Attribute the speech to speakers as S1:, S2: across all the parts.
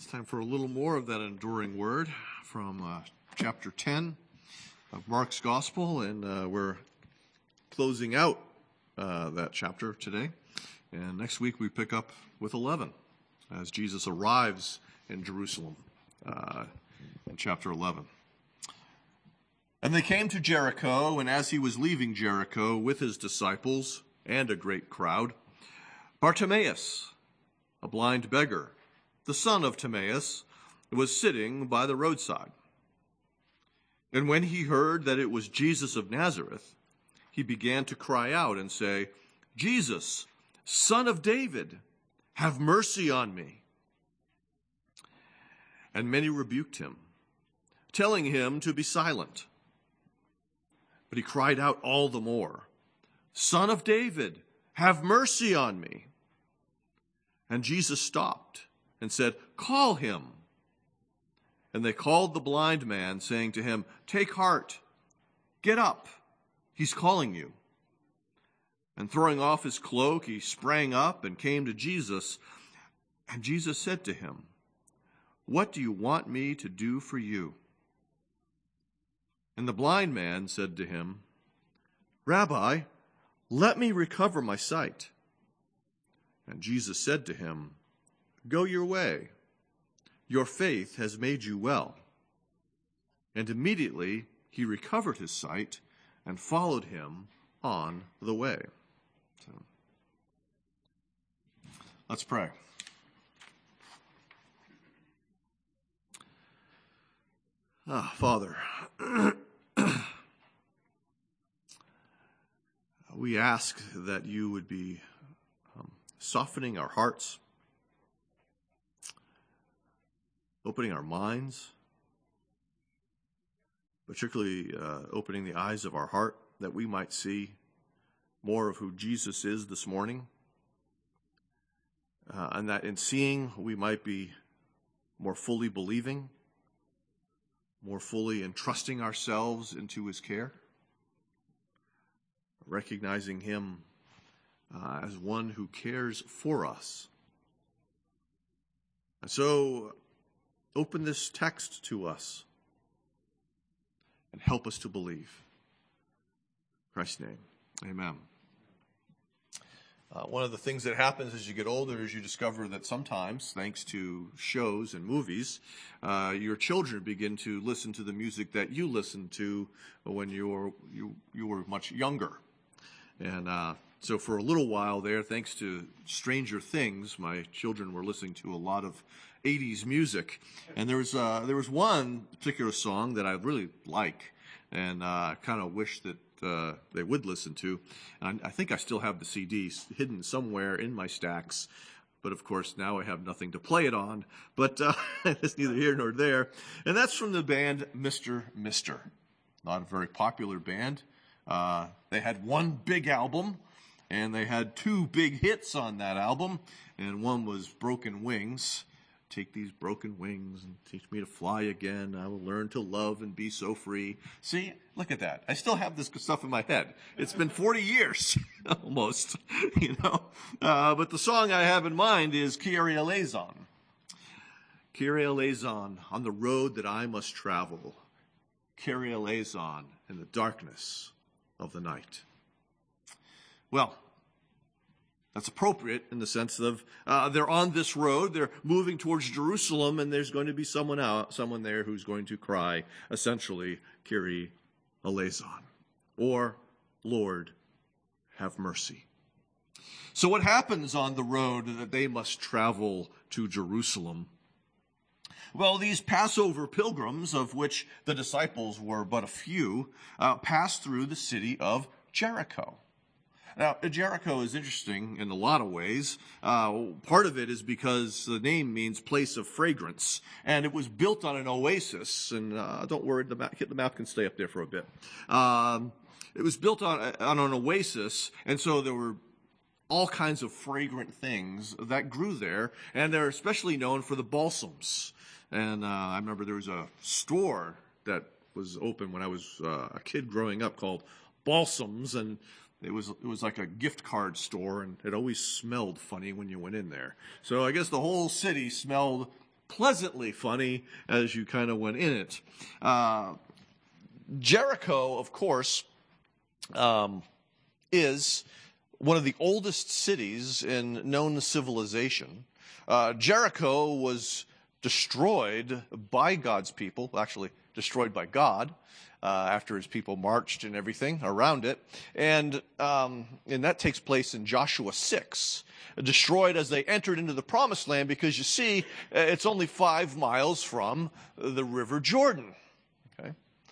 S1: It's time for a little more of that enduring word from chapter 10 of Mark's Gospel, and we're closing out that chapter today. And next week we pick up with 11 as Jesus arrives in Jerusalem in chapter 11. And they came to Jericho, and as he was leaving Jericho with his disciples and a great crowd, Bartimaeus, a blind beggar, the son of Timaeus, was sitting by the roadside. And when he heard that it was Jesus of Nazareth, he began to cry out and say, "Jesus, Son of David, have mercy on me." And many rebuked him, telling him to be silent. But he cried out all the more, "Son of David, have mercy on me." And Jesus stopped and said, "Call him." And they called the blind man, saying to him, "Take heart, get up, he's calling you." And throwing off his cloak, he sprang up and came to Jesus. And Jesus said to him, "What do you want me to do for you?" And the blind man said to him, "Rabbi, let me recover my sight." And Jesus said to him, "Go your way. Your faith has made you well." And immediately he recovered his sight and followed him on the way. So, let's pray. Father, we ask that you would be softening our hearts, opening our minds, particularly opening the eyes of our heart, that we might see more of who Jesus is this morning, and that in seeing we might be more fully believing, more fully entrusting ourselves into his care, recognizing him as one who cares for us. And so, open this text to us and help us to believe. In Christ's name, amen. One of the things that happens as you get older is you discover that sometimes, thanks to shows and movies, your children begin to listen to the music that you listened to when you were much younger. And so for a little while there, thanks to Stranger Things, my children were listening to a lot of 80s music. And there was one particular song that I really like and kind of wish that they would listen to. And I think I still have the CDs hidden somewhere in my stacks. But of course, now I have nothing to play it on. But it's neither here nor there. And that's from the band Mr. Mister. Not a very popular band. They had one big album, and they had two big hits on that album, and one was Broken Wings. Take these broken wings and teach me to fly again. I will learn to love and be so free. See, look at that. I still have this stuff in my head. It's been 40 years, almost, but the song I have in mind is Kyrie Eleison. Kyrie Eleison, on the road that I must travel. Kyrie Eleison in the darkness of the night. Well, that's appropriate in the sense of they're on this road, they're moving towards Jerusalem, and there's going to be someone there who's going to cry, essentially, Kyrie Eleison, or Lord, have mercy. So what happens on the road that they must travel to Jerusalem? Well, these Passover pilgrims, of which the disciples were but a few, passed through the city of Jericho. Now, Jericho is interesting in a lot of ways. Part of it is because the name means place of fragrance, and it was built on an oasis. And don't worry, the map can stay up there for a bit. It was built on an oasis, and so there were all kinds of fragrant things that grew there, and they're especially known for the balsams. And I remember there was a store that was open when I was a kid growing up called Balsams, and it was like a gift card store, and it always smelled funny when you went in there. So I guess the whole city smelled pleasantly funny as you kind of went in it. Jericho, of course, is one of the oldest cities in known civilization. Jericho was destroyed by God's people, actually destroyed by God, after his people marched and everything around it. And that takes place in Joshua 6, destroyed as they entered into the promised land, because you see, it's only 5 miles from the River Jordan. Okay?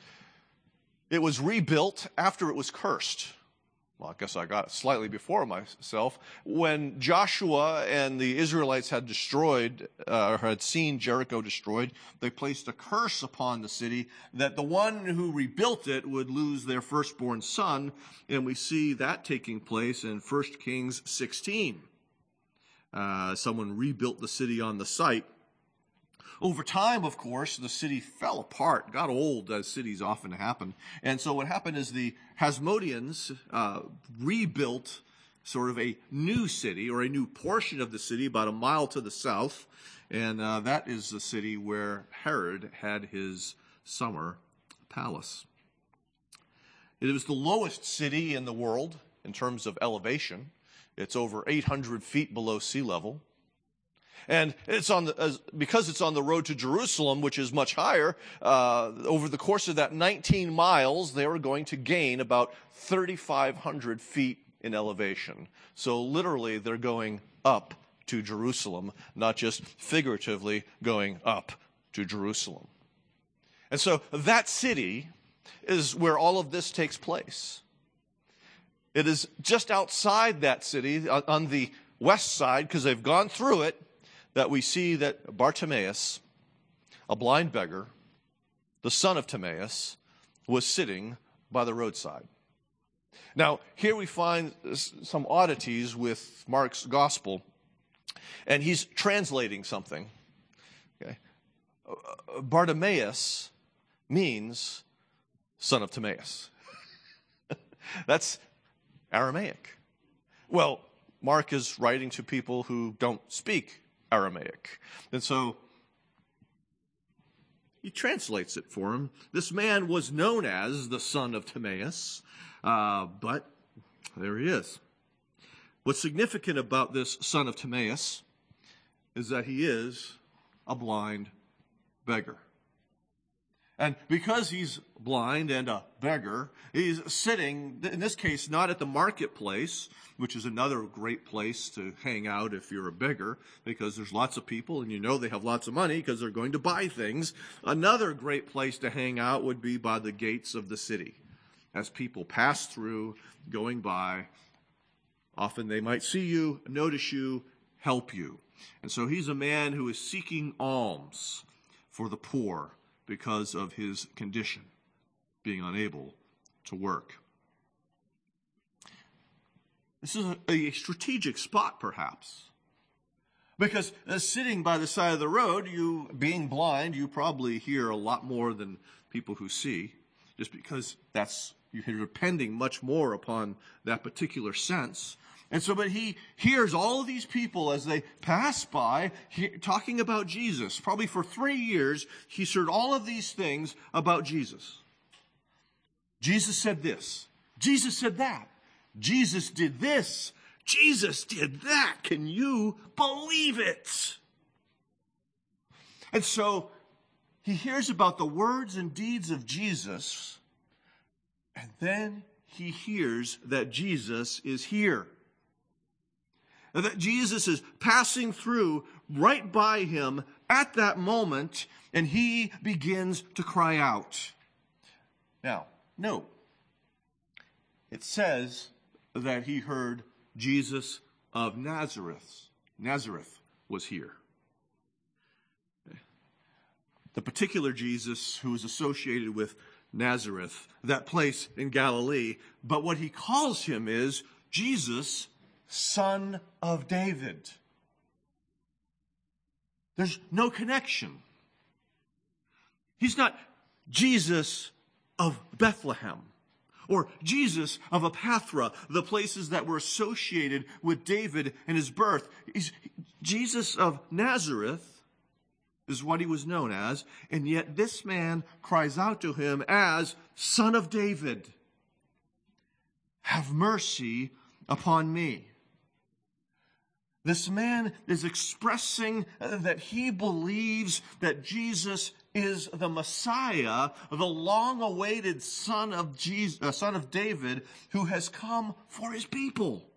S1: It was rebuilt after it was cursed. Well, I guess I got it slightly before myself. When Joshua and the Israelites had had seen Jericho destroyed, they placed a curse upon the city that the one who rebuilt it would lose their firstborn son. And we see that taking place in 1 Kings 16. Someone rebuilt the city on the site. Over time, of course, the city fell apart, got old, as cities often happen. And so what happened is the Hasmoneans rebuilt sort of a new city, or a new portion of the city, about a mile to the south. And that is the city where Herod had his summer palace. It was the lowest city in the world in terms of elevation. It's over 800 feet below sea level. And because it's on the road to Jerusalem, which is much higher, over the course of that 19 miles, they were going to gain about 3,500 feet in elevation. So literally, they're going up to Jerusalem, not just figuratively going up to Jerusalem. And so that city is where all of this takes place. It is just outside that city, on the west side, because they've gone through it, that we see that Bartimaeus, a blind beggar, the son of Timaeus, was sitting by the roadside. Now, here we find some oddities with Mark's gospel, and he's translating something. Okay. Bartimaeus means son of Timaeus. That's Aramaic. Well, Mark is writing to people who don't speak Aramaic. And so he translates it for him. This man was known as the son of Timaeus, but there he is. What's significant about this son of Timaeus is that he is a blind beggar. And because he's blind and a beggar, he's sitting, in this case, not at the marketplace, which is another great place to hang out if you're a beggar, because there's lots of people and you know they have lots of money because they're going to buy things. Another great place to hang out would be by the gates of the city. As people pass through, going by, often they might see you, notice you, help you. And so he's a man who is seeking alms for the poor, because of his condition, being unable to work. This is a strategic spot, perhaps, because sitting by the side of the road, you being blind, you probably hear a lot more than people who see, just because you're depending much more upon that particular sense. And so, but he hears all of these people as they pass by talking about Jesus. Probably for 3 years, he's heard all of these things about Jesus. Jesus said this. Jesus said that. Jesus did this. Jesus did that. Can you believe it? And so he hears about the words and deeds of Jesus, and then he hears that Jesus is here. That Jesus is passing through right by him at that moment, and he begins to cry out. Now, note, it says that he heard Jesus of Nazareth. Nazareth was here. The particular Jesus who is associated with Nazareth, that place in Galilee, but what he calls him is Jesus, Son of David. There's no connection. He's not Jesus of Bethlehem or Jesus of Epaphra, the places that were associated with David and his birth. He's Jesus of Nazareth, is what he was known as, and yet this man cries out to him as Son of David, have mercy upon me. This man is expressing that he believes that Jesus is the Messiah, the long-awaited son of David, who has come for his people.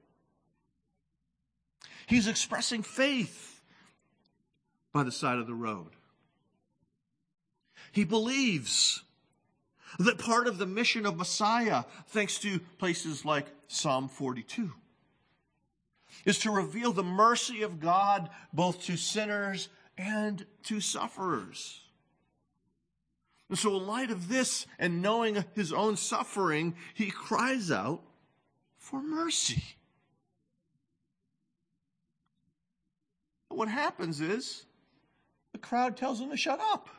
S1: He's expressing faith by the side of the road. He believes that part of the mission of Messiah, thanks to places like Psalm 42, is to reveal the mercy of God both to sinners and to sufferers. And so in light of this and knowing his own suffering, he cries out for mercy. What happens is the crowd tells him to shut up.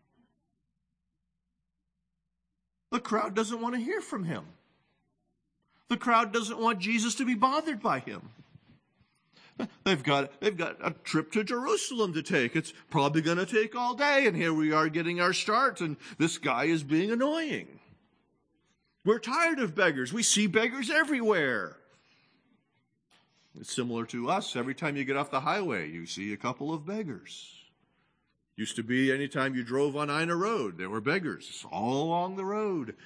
S1: The crowd doesn't want to hear from him. The crowd doesn't want Jesus to be bothered by him. They've got a trip to Jerusalem to take. It's probably going to take all day, and here we are getting our start, and this guy is being annoying. We're tired of beggars. We see beggars everywhere. It's similar to us. Every time you get off the highway, you see a couple of beggars. Used to be anytime you drove on Ina Road, there were beggars all along the road.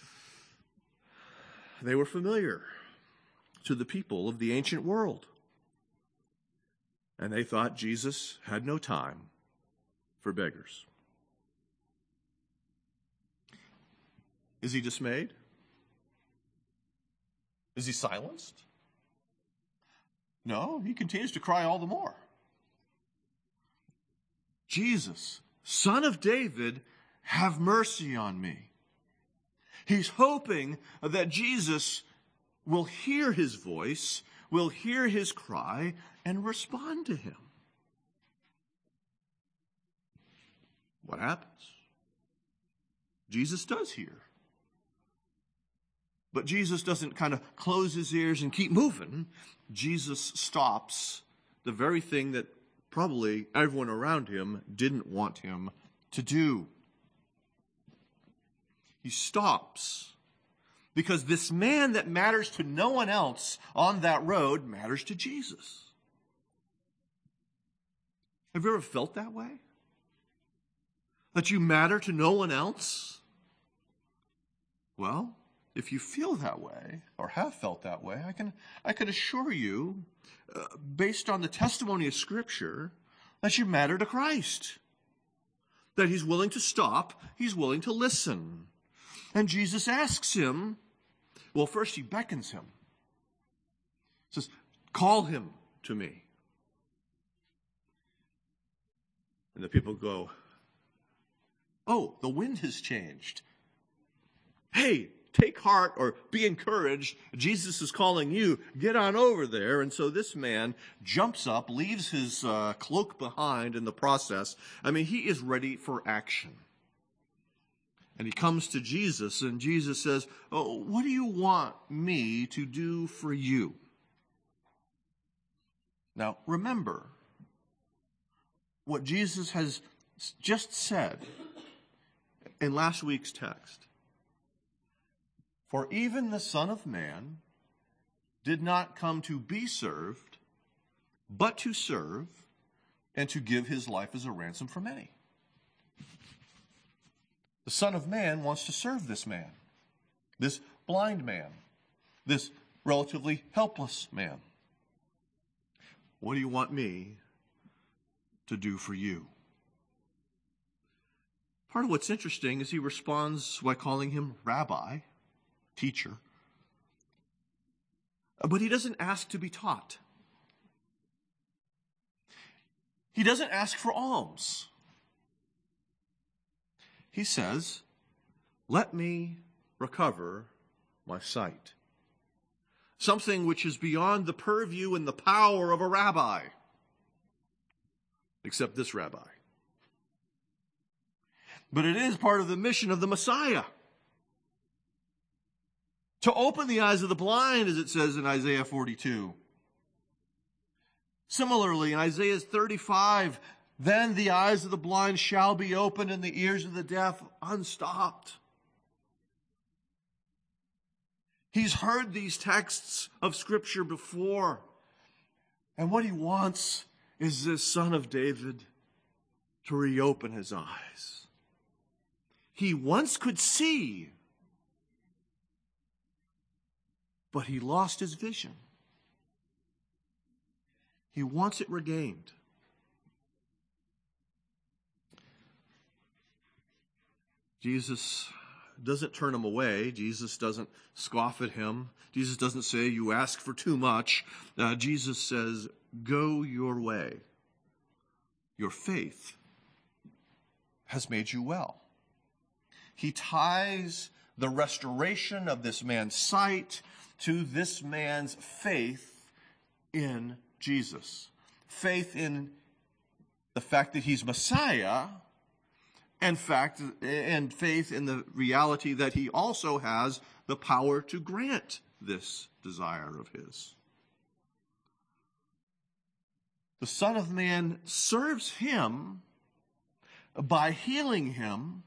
S1: They were familiar to the people of the ancient world. And they thought Jesus had no time for beggars. Is he dismayed? Is he silenced? No, he continues to cry all the more. Jesus, Son of David, have mercy on me. He's hoping that Jesus will hear his voice, will hear his cry, and respond to him. What happens? Jesus does hear. But Jesus doesn't kind of close his ears and keep moving. Jesus stops the very thing that probably everyone around him didn't want him to do. He stops because this man that matters to no one else on that road matters to Jesus. Have you ever felt that way? That you matter to no one else? Well, if you feel that way or have felt that way, I can assure you, based on the testimony of Scripture, that you matter to Christ. That he's willing to stop, he's willing to listen. And Jesus asks him, well, first he beckons him. He says, call him to me. And the people go, oh, the wind has changed. Hey, take heart or be encouraged. Jesus is calling you. Get on over there. And so this man jumps up, leaves his cloak behind in the process. I mean, he is ready for action. And he comes to Jesus, and Jesus says, oh, what do you want me to do for you? Now, remember what Jesus has just said in last week's text. For even the Son of Man did not come to be served, but to serve and to give his life as a ransom for many. The Son of Man wants to serve this man, this blind man, this relatively helpless man. What do you want me to do for you? Part of what's interesting is he responds by calling him rabbi, teacher. But he doesn't ask to be taught. He doesn't ask for alms. He says, let me recover my sight. Something which is beyond the purview and the power of a rabbi. Except this rabbi. But it is part of the mission of the Messiah. To open the eyes of the blind, as it says in Isaiah 42. Similarly, in Isaiah 35, Then the eyes of the blind shall be opened and the ears of the deaf unstopped. He's heard these texts of Scripture before. And what he wants is this Son of David to reopen his eyes. He once could see, but he lost his vision. He wants it regained. Jesus doesn't turn him away. Jesus doesn't scoff at him. Jesus doesn't say, you ask for too much. Jesus says, go your way. Your faith has made you well. He ties the restoration of this man's sight to this man's faith in Jesus. Faith in the fact that he's Messiah, and faith in the reality that he also has the power to grant this desire of his. The Son of Man serves him by healing him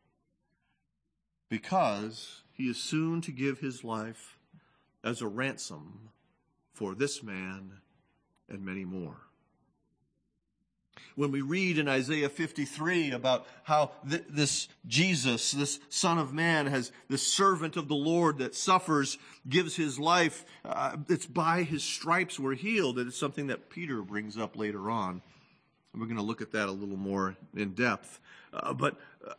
S1: because he is soon to give his life as a ransom for this man and many more. When we read in Isaiah 53 about how this Jesus, this Son of Man, has this servant of the Lord that suffers, gives his life, it's by his stripes we're healed. And it's something that Peter brings up later on. And we're going to look at that a little more in depth. But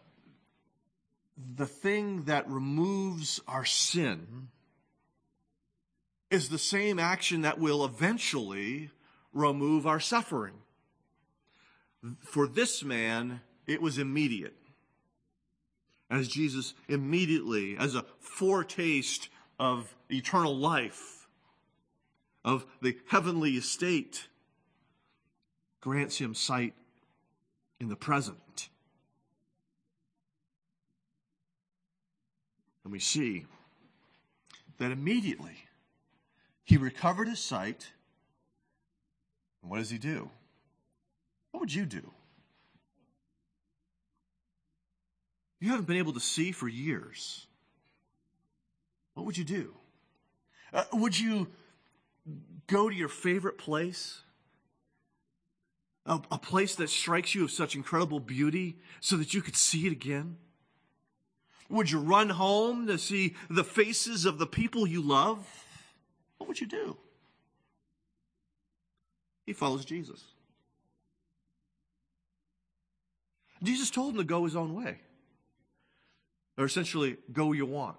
S1: the thing that removes our sin is the same action that will eventually remove our suffering. For this man, it was immediate. As Jesus immediately, as a foretaste of eternal life, of the heavenly estate, grants him sight in the present. And we see that immediately he recovered his sight. And what does he do? What would you do? You haven't been able to see for years. What would you do? Would you go to your favorite place? A place that strikes you of such incredible beauty so that you could see it again? Would you run home to see the faces of the people you love? What would you do? He follows Jesus. Jesus told him to go his own way. Or essentially, go where you want.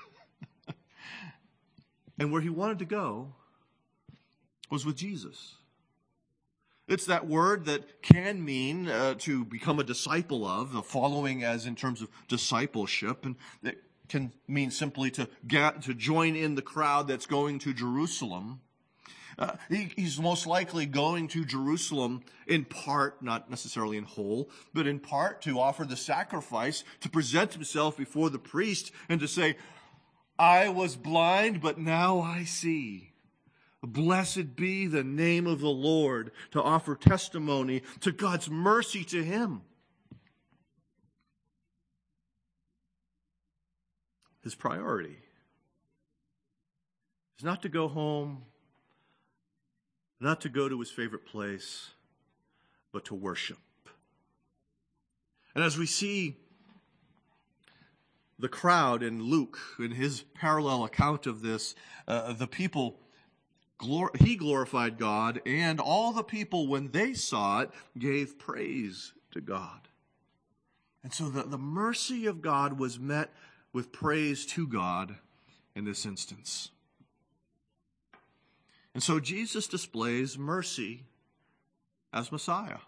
S1: And where he wanted to go was with Jesus. It's that word that can mean to become a disciple of, the following as in terms of discipleship, and it can mean simply to join in the crowd that's going to Jerusalem. He's most likely going to Jerusalem in part, not necessarily in whole, but in part to offer the sacrifice, to present himself before the priest and to say, I was blind, but now I see. Blessed be the name of the Lord, to offer testimony to God's mercy to him. His priority is not to go home, not to go to his favorite place, but to worship. And as we see the crowd in Luke, in his parallel account of this, the people, he glorified God, and all the people, when they saw it, gave praise to God. And so the mercy of God was met with praise to God in this instance. And so Jesus displays mercy as Messiah.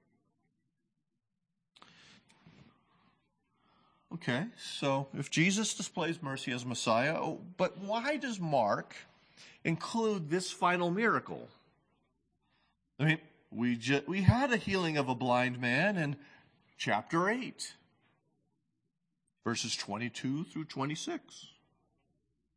S1: Okay, so if Jesus displays mercy as Messiah, but why does Mark include this final miracle? I mean, we had a healing of a blind man in chapter 8, verses 22 through 26.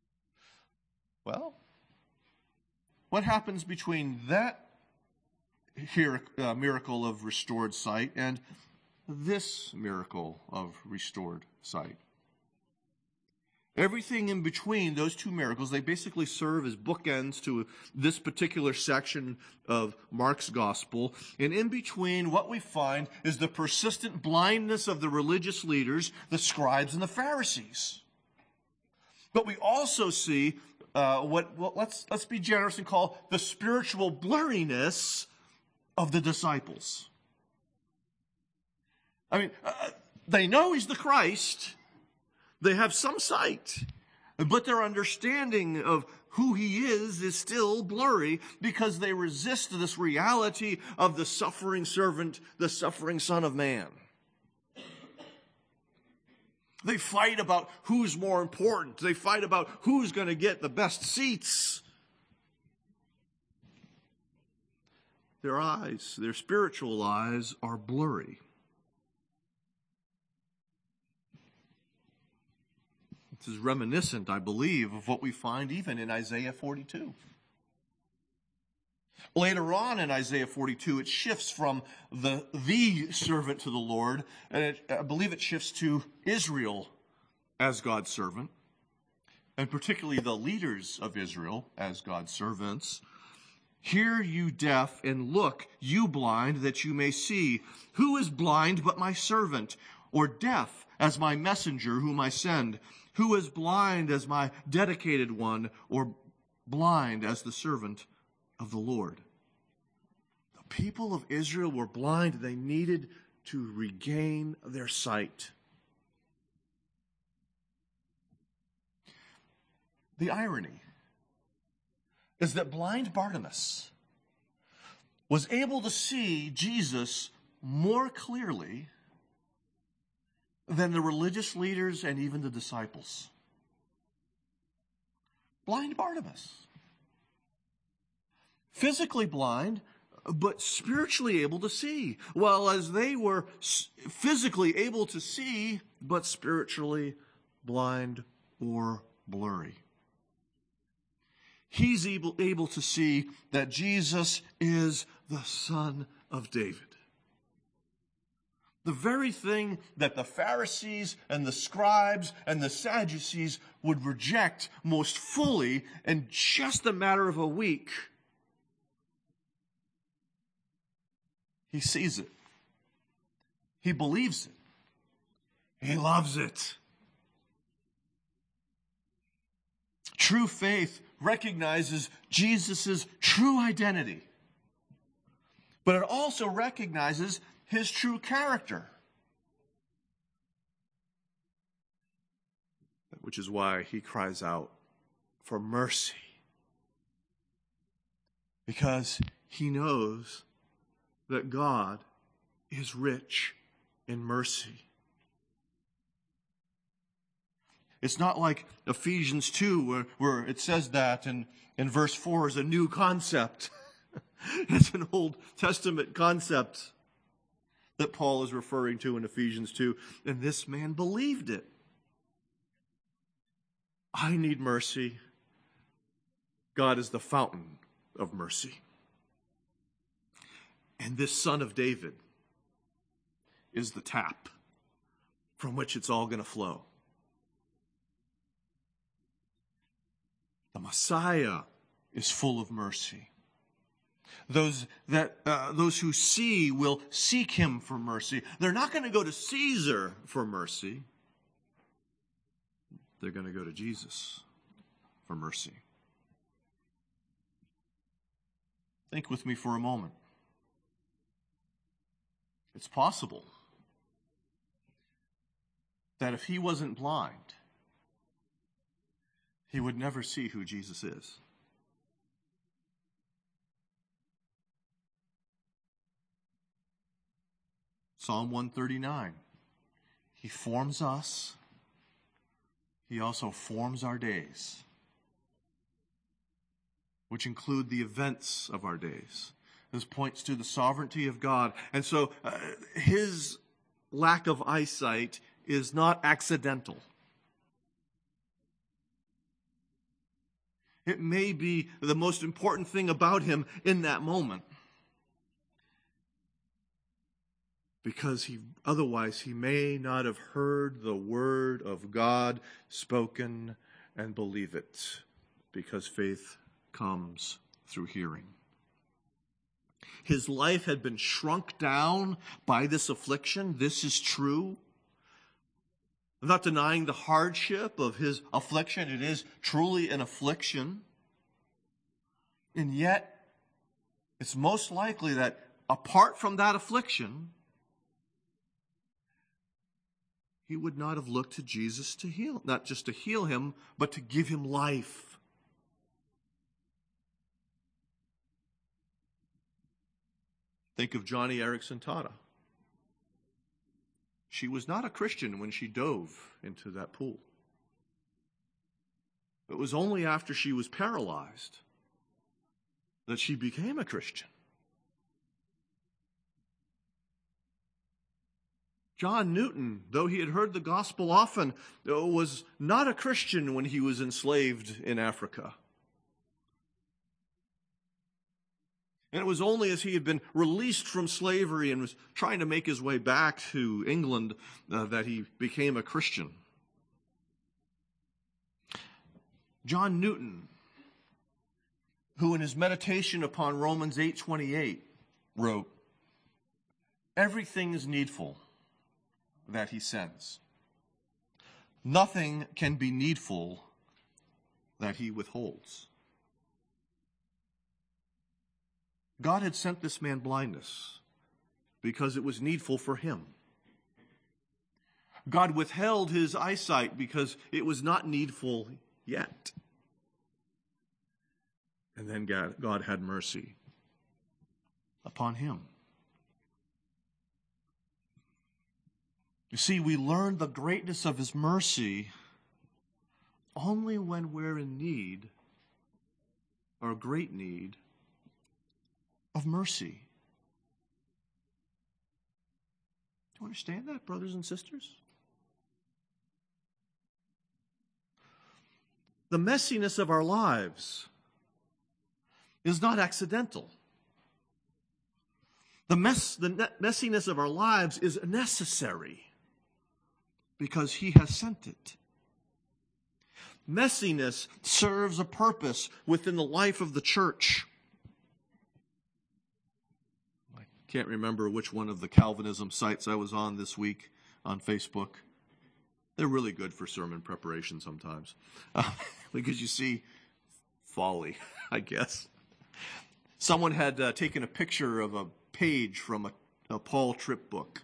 S1: Well, what happens between that here miracle of restored sight and this miracle of restored sight. Everything in between those two miracles, they basically serve as bookends to this particular section of Mark's gospel. And in between, what we find is the persistent blindness of the religious leaders, the scribes and the Pharisees. But we also see let's be generous and call the spiritual blurriness of the disciples. I mean, they know he's the Christ. They have some sight, but their understanding of who he is still blurry because they resist this reality of the suffering servant, the suffering Son of Man. They fight about who's more important. They fight about who's going to get the best seats. Their eyes, their spiritual eyes, are blurry. This is reminiscent, I believe, of what we find even in Isaiah 42. Later on in Isaiah 42, it shifts from the servant to the Lord, and I believe it shifts to Israel as God's servant, and particularly the leaders of Israel as God's servants. Hear, you deaf, and look, you blind, that you may see. Who is blind but my servant, or deaf as my messenger whom I send? Who is blind as my dedicated one, or blind as the servant of the Lord? The people of Israel were blind. They needed to regain their sight. The irony is that blind Bartimaeus was able to see Jesus more clearly than the religious leaders and even the disciples. Blind Bartimaeus. Physically blind, but spiritually able to see. While as they were physically able to see, but spiritually blind or blurry. He's able to see that Jesus is the Son of David. The very thing that the Pharisees and the scribes and the Sadducees would reject most fully in just a matter of a week. He sees it. He believes it. He loves it. True faith recognizes Jesus' true identity, but it also recognizes his true character. Which is why he cries out for mercy. Because he knows that God is rich in mercy. It's not like Ephesians 2 where it says that in verse 4 is a new concept. It's an Old Testament concept that Paul is referring to in Ephesians 2. And this man believed it. I need mercy. God is the fountain of mercy. And this Son of David is the tap from which it's all going to flow. The Messiah is full of mercy. Those who see will seek him for mercy. They're not going to go to Caesar for mercy. They're going to go to Jesus for mercy. Think with me for a moment. It's possible that if he wasn't blind, he would never see who Jesus is. Psalm 139. He forms us. He also forms our days, which include the events of our days. This points to the sovereignty of God. And so his lack of eyesight is not accidental. It may be the most important thing about him in that moment. because otherwise he may not have heard the word of God spoken and believe it, because faith comes through hearing. His life had been shrunk down by this affliction. This is true. I'm not denying the hardship of his affliction. It is truly an affliction. And yet, it's most likely that apart from that affliction, he would not have looked to Jesus to heal, not just to heal him, but to give him life. Think of Johnny Erickson Tada. She was not a Christian when she dove into that pool. It was only after she was paralyzed that she became a Christian. John Newton, though he had heard the gospel often, was not a Christian when he was enslaved in Africa. And it was only as he had been released from slavery and was trying to make his way back to England that he became a Christian. John Newton, who in his meditation upon Romans 8:28 wrote, "Everything is needful that he sends. Nothing can be needful that he withholds." God had sent this man blindness because it was needful for him. God withheld his eyesight because it was not needful yet. And then God had mercy upon him. You see, we learn the greatness of his mercy only when we're in need, or great need, of mercy. Do you understand that, brothers and sisters? The messiness of our lives is not accidental. The messiness of our lives is necessary because he has sent it. Messiness serves a purpose within the life of the church. I can't remember which one of the Calvinism sites I was on this week on Facebook. They're really good for sermon preparation sometimes because you see folly, I guess. Someone had taken a picture of a page from a Paul Tripp book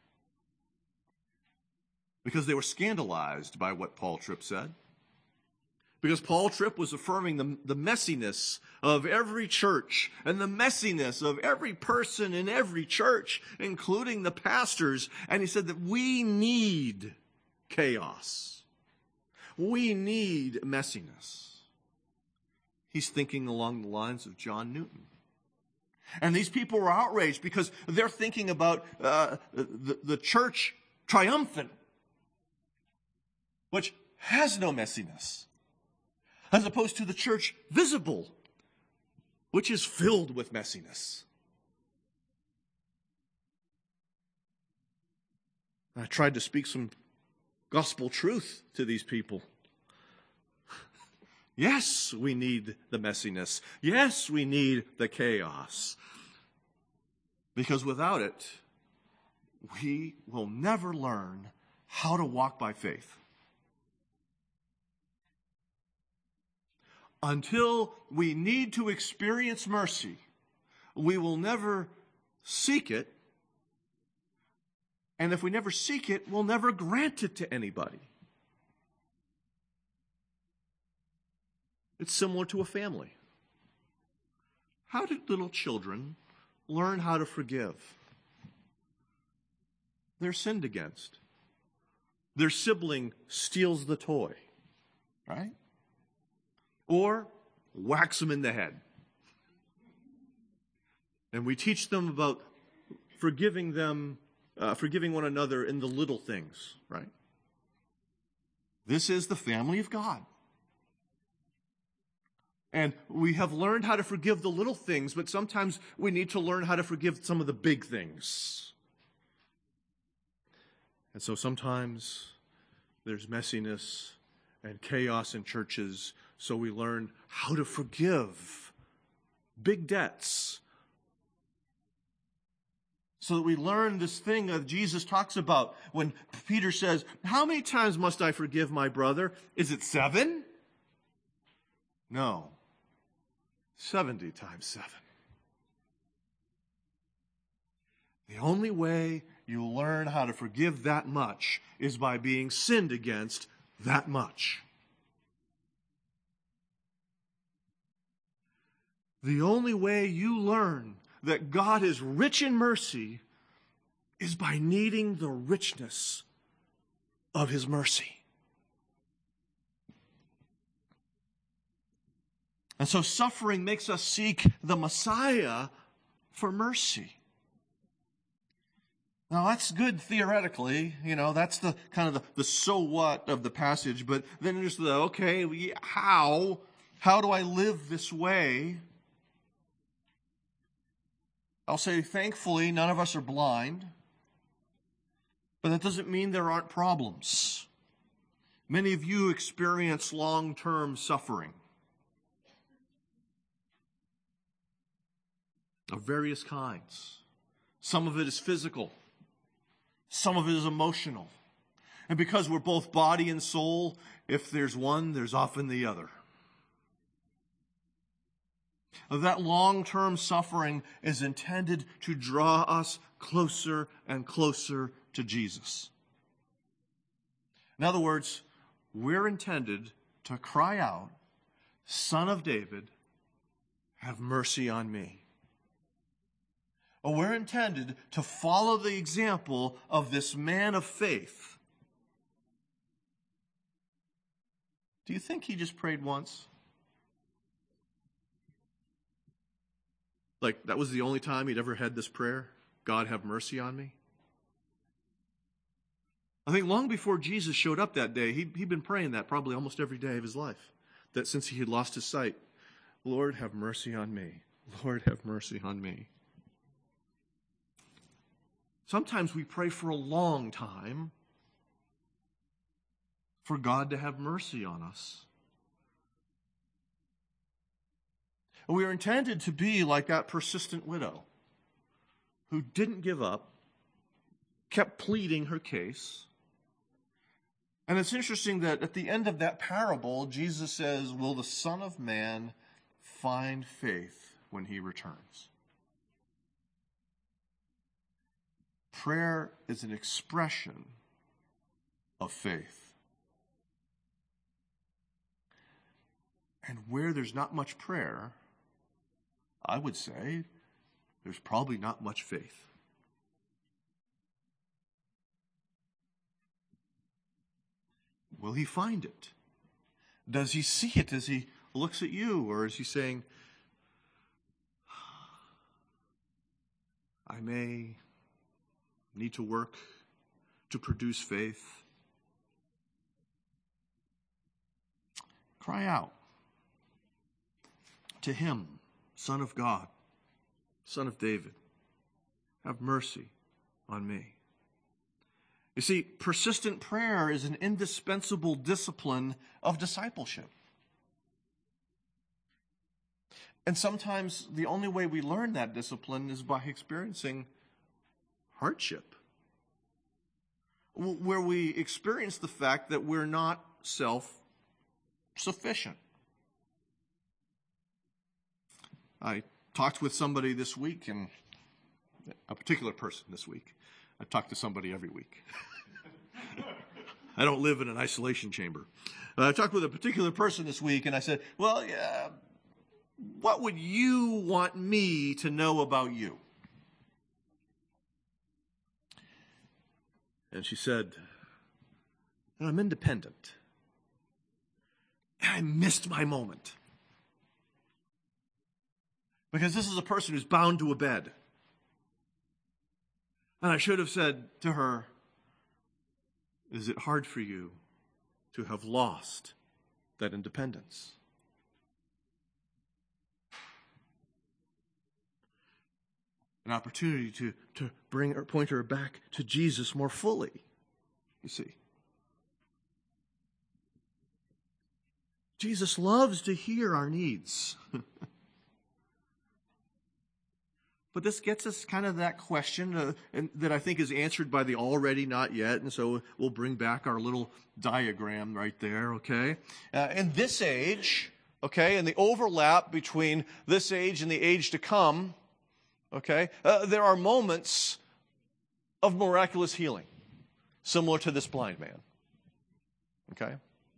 S1: because they were scandalized by what Paul Tripp said. Because Paul Tripp was affirming the messiness of every church and the messiness of every person in every church, including the pastors. And he said that we need chaos. We need messiness. He's thinking along the lines of John Newton. And these people were outraged because they're thinking about the church triumphant, which has no messiness, as opposed to the church visible, which is filled with messiness. I tried to speak some gospel truth to these people. Yes, we need the messiness. Yes, we need the chaos. Because without it, we will never learn how to walk by faith. Until we need to experience mercy, we will never seek it. And if we never seek it, we'll never grant it to anybody. It's similar to a family. How do little children learn how to forgive? They're sinned against. Their sibling steals the toy, right? Or whacks them in the head. And we teach them about forgiving one another in the little things, right? This is the family of God. And we have learned how to forgive the little things, but sometimes we need to learn how to forgive some of the big things. And so sometimes there's messiness and chaos in churches, so we learn how to forgive big debts. So that we learn this thing that Jesus talks about when Peter says, how many times must I forgive my brother? Is it 7? No. 70 times 7. The only way you learn how to forgive that much is by being sinned against that much. The only way you learn that God is rich in mercy is by needing the richness of His mercy. And so suffering makes us seek the Messiah for mercy. Now that's good theoretically, that's the kind of the so what of the passage, but then there's how do I live this way? I'll say thankfully none of us are blind, but that doesn't mean there aren't problems. Many of you experience long-term suffering of various kinds. Some of it is physical. Some of it is emotional. And because we're both body and soul, if there's one, there's often the other. That long-term suffering is intended to draw us closer and closer to Jesus. In other words, we're intended to cry out, Son of David, have mercy on me. We're intended to follow the example of this man of faith. Do you think he just prayed once? Like that was the only time he'd ever had this prayer? God, have mercy on me? I think long before Jesus showed up that day, he'd been praying that probably almost every day of his life. That since he had lost his sight, Lord, have mercy on me. Lord, have mercy on me. Sometimes we pray for a long time for God to have mercy on us. And we are intended to be like that persistent widow who didn't give up, kept pleading her case. And it's interesting that at the end of that parable, Jesus says, will the Son of Man find faith when he returns? Prayer is an expression of faith. And where there's not much prayer, I would say there's probably not much faith. Will he find it? Does he see it as he looks at you? Or is he saying, I may need to work to produce faith? Cry out to him, Son of God, Son of David, have mercy on me. You see, persistent prayer is an indispensable discipline of discipleship. And sometimes the only way we learn that discipline is by experiencing hardship, where we experience the fact that we're not self-sufficient. I talked with somebody this week, and a particular person this week. I talk to somebody every week. I don't live in an isolation chamber. I talked with a particular person this week, and I said, well, what would you want me to know about you? And she said, I'm independent. And I missed my moment. Because this is a person who's bound to a bed. And I should have said to her, is it hard for you to have lost that independence? An opportunity to point her back to Jesus more fully. you see. Jesus loves to hear our needs. But this gets us kind of that question that I think is answered by the already not yet. And so we'll bring back our little diagram right there, okay? In this age, okay, and the overlap between this age and the age to come, okay, there are moments of miraculous healing, similar to this blind man, okay?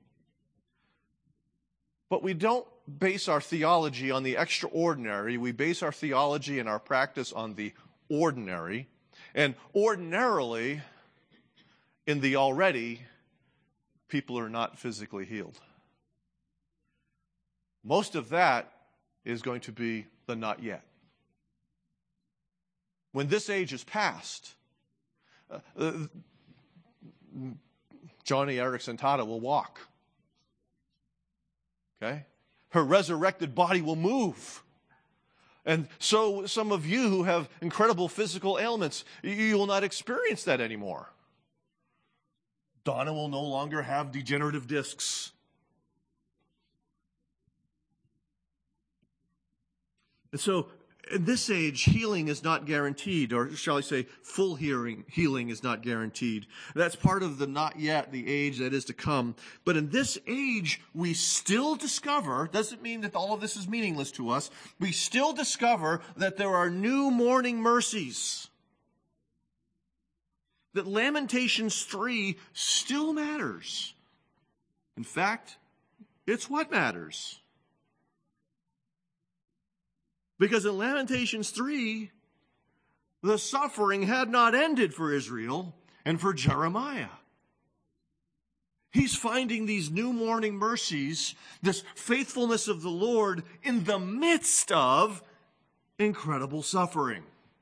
S1: But we don't base our theology on the extraordinary. We base our theology and our practice on the ordinary. And ordinarily, in the already, people are not physically healed. Most of that is going to be the not yet. When this age is past, Johnny Erickson Tada will walk. Okay? Her resurrected body will move. And so some of you who have incredible physical ailments, you will not experience that anymore. Donna will no longer have degenerative discs. And so in this age, healing is not guaranteed, or shall I say, full healing is not guaranteed. That's part of the not yet, the age that is to come. But in this age, we still discover, doesn't mean that all of this is meaningless to us, we still discover that there are new morning mercies. That Lamentations 3 still matters. In fact, it's what matters. Because in Lamentations 3, the suffering had not ended for Israel and for Jeremiah. He's finding these new morning mercies, this faithfulness of the Lord in the midst of incredible suffering.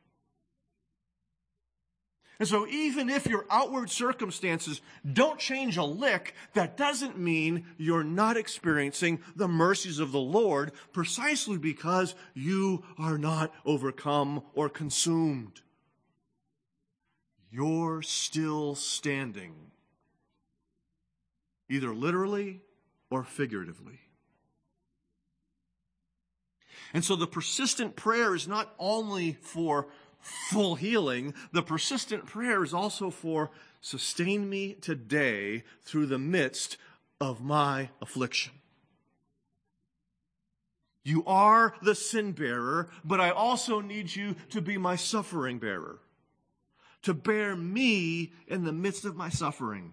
S1: And so even if your outward circumstances don't change a lick, that doesn't mean you're not experiencing the mercies of the Lord, precisely because you are not overcome or consumed. You're still standing, either literally or figuratively. And so the persistent prayer is not only for full healing, the persistent prayer is also for sustain me today through the midst of my affliction. You are the sin bearer, but I also need you to be my suffering bearer, to bear me in the midst of my suffering.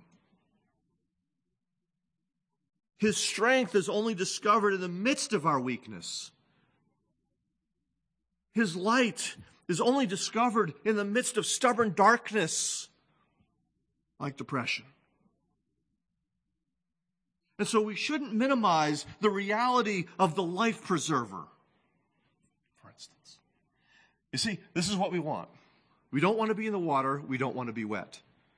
S1: His strength is only discovered in the midst of our weakness. His light is only discovered in the midst of stubborn darkness, like depression. And so we shouldn't minimize the reality of the life preserver, for instance. You see, this is what we want. We don't want to be in the water. We don't want to be wet.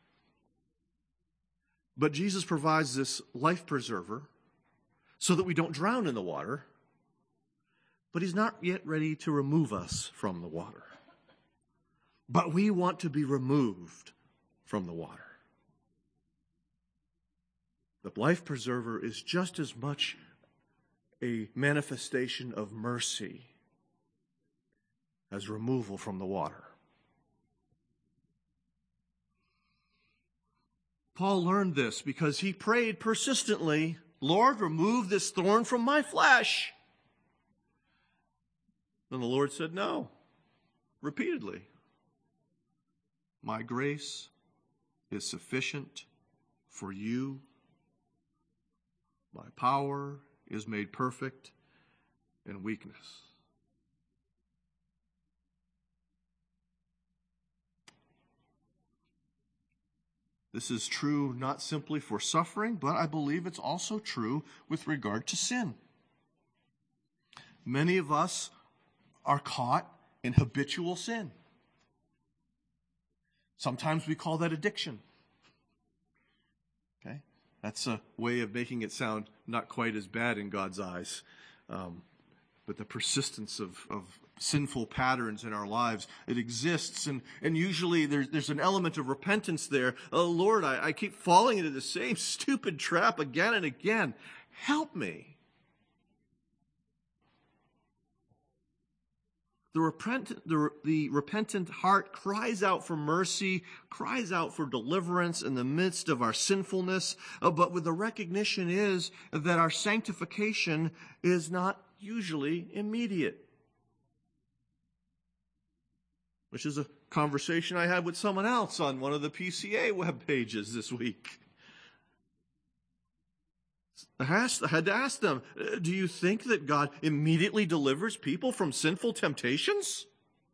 S1: But Jesus provides this life preserver so that we don't drown in the water. But he's not yet ready to remove us from the water. But we want to be removed from the water. The life preserver is just as much a manifestation of mercy as removal from the water. Paul learned this because he prayed persistently, Lord, remove this thorn from my flesh. And the Lord said, no, repeatedly. My grace is sufficient for you. My power is made perfect in weakness. This is true not simply for suffering, but I believe it's also true with regard to sin. Many of us are caught in habitual sin. Sometimes we call that addiction. Okay? That's a way of making it sound not quite as bad in God's eyes. But the persistence of sinful patterns in our lives. It exists, and usually there's an element of repentance there. Oh, Lord, I keep falling into the same stupid trap again and again. Help me. The repentant heart cries out for mercy, cries out for deliverance in the midst of our sinfulness, but with the recognition is that our sanctification is not usually immediate. Which is a conversation I had with someone else on one of the PCA web pages this week. I had to ask them, do you think that God immediately delivers people from sinful temptations?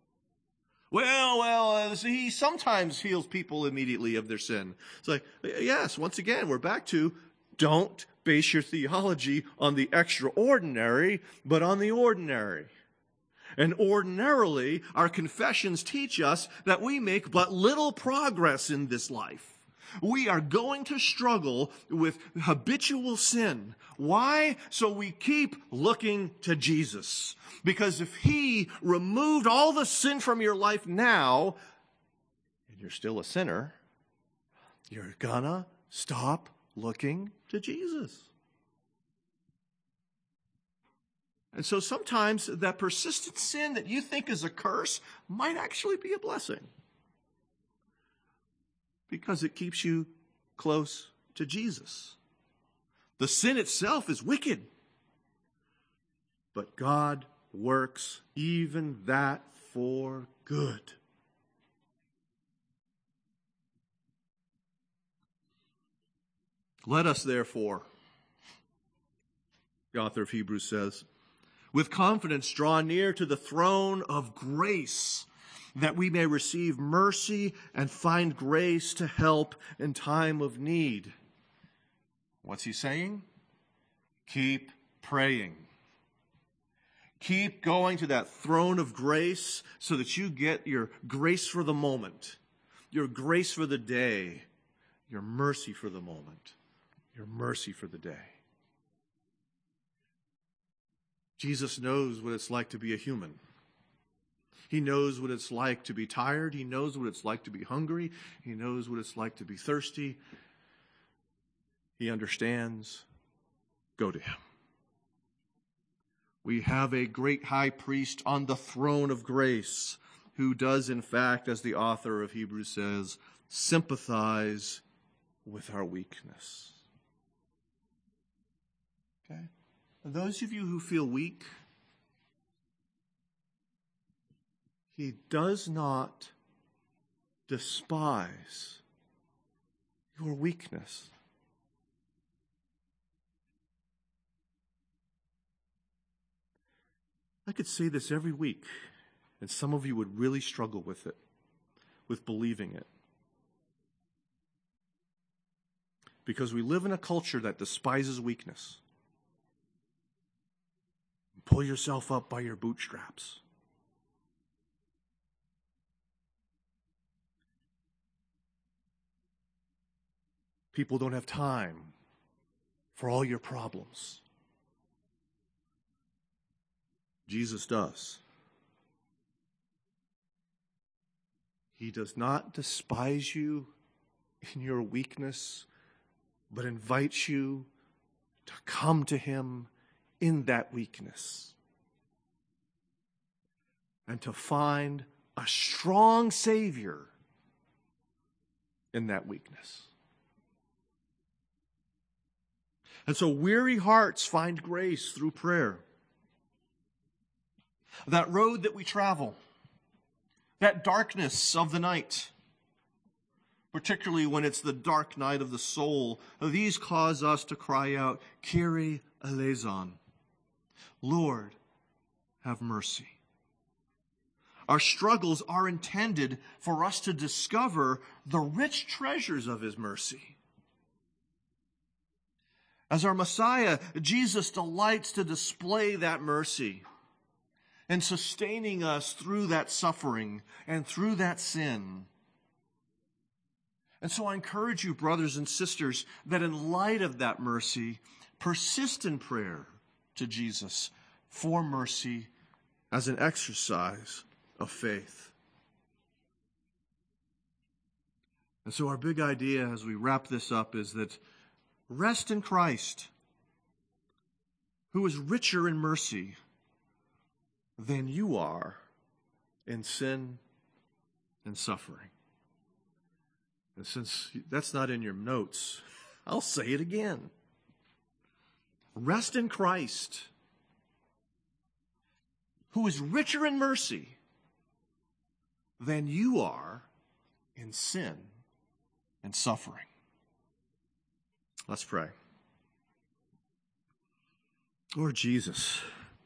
S1: Well, he sometimes heals people immediately of their sin. It's like, yes, once again, we're back to don't base your theology on the extraordinary, but on the ordinary. And ordinarily, our confessions teach us that we make but little progress in this life. We are going to struggle with habitual sin. Why? So we keep looking to Jesus. Because if He removed all the sin from your life now, and you're still a sinner, you're gonna stop looking to Jesus. And so sometimes that persistent sin that you think is a curse might actually be a blessing. Because it keeps you close to Jesus. The sin itself is wicked. But God works even that for good. Let us therefore, the author of Hebrews says, with confidence draw near to the throne of grace, that we may receive mercy and find grace to help in time of need. What's he saying? Keep praying. Keep going to that throne of grace so that you get your grace for the moment, your grace for the day, your mercy for the moment, your mercy for the day. Jesus knows what it's like to be a human. He knows what it's like to be tired. He knows what it's like to be hungry. He knows what it's like to be thirsty. He understands. Go to Him. We have a great high priest on the throne of grace who does, in fact, as the author of Hebrews says, sympathize with our weakness. Okay? And those of you who feel weak, He does not despise your weakness. I could say this every week, and some of you would really struggle with it, with believing it. Because we live in a culture that despises weakness. Pull yourself up by your bootstraps. People don't have time for all your problems. Jesus does. He does not despise you in your weakness, but invites you to come to Him in that weakness and to find a strong Savior in that weakness. And so weary hearts find grace through prayer. That road that we travel, that darkness of the night, particularly when it's the dark night of the soul, these cause us to cry out, Kyrie eleison, Lord, have mercy. Our struggles are intended for us to discover the rich treasures of His mercy. As our Messiah, Jesus delights to display that mercy and sustaining us through that suffering and through that sin. And so I encourage you, brothers and sisters, that in light of that mercy, persist in prayer to Jesus for mercy as an exercise of faith. And so our big idea as we wrap this up is that rest in Christ, who is richer in mercy than you are in sin and suffering. And since that's not in your notes, I'll say it again. Rest in Christ, who is richer in mercy than you are in sin and suffering. Let's pray. Lord Jesus,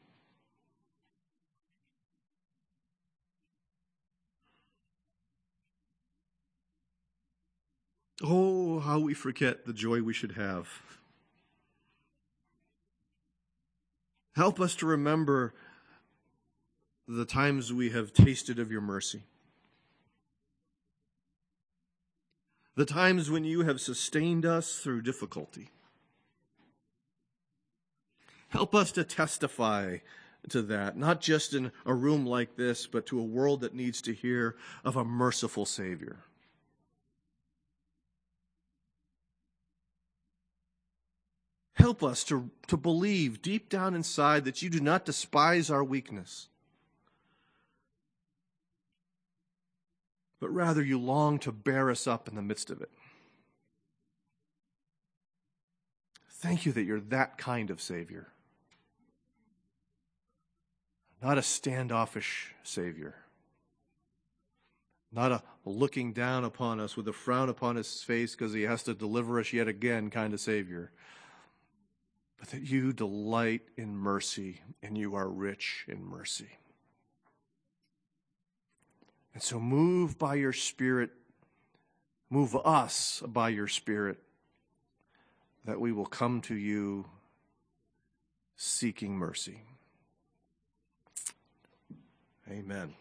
S1: oh, how we forget the joy we should have. Help us to remember the times we have tasted of your mercy. The times when you have sustained us through difficulty. Help us to testify to that, not just in a room like this, but to a world that needs to hear of a merciful Savior. Help us to believe deep down inside that you do not despise our weakness, but rather you long to bear us up in the midst of it. Thank you that you're that kind of Savior. Not a standoffish Savior. Not a looking down upon us with a frown upon his face because he has to deliver us yet again kind of Savior. But that you delight in mercy and you are rich in mercy. And so move by your Spirit, move us by your Spirit, that we will come to you seeking mercy. Amen.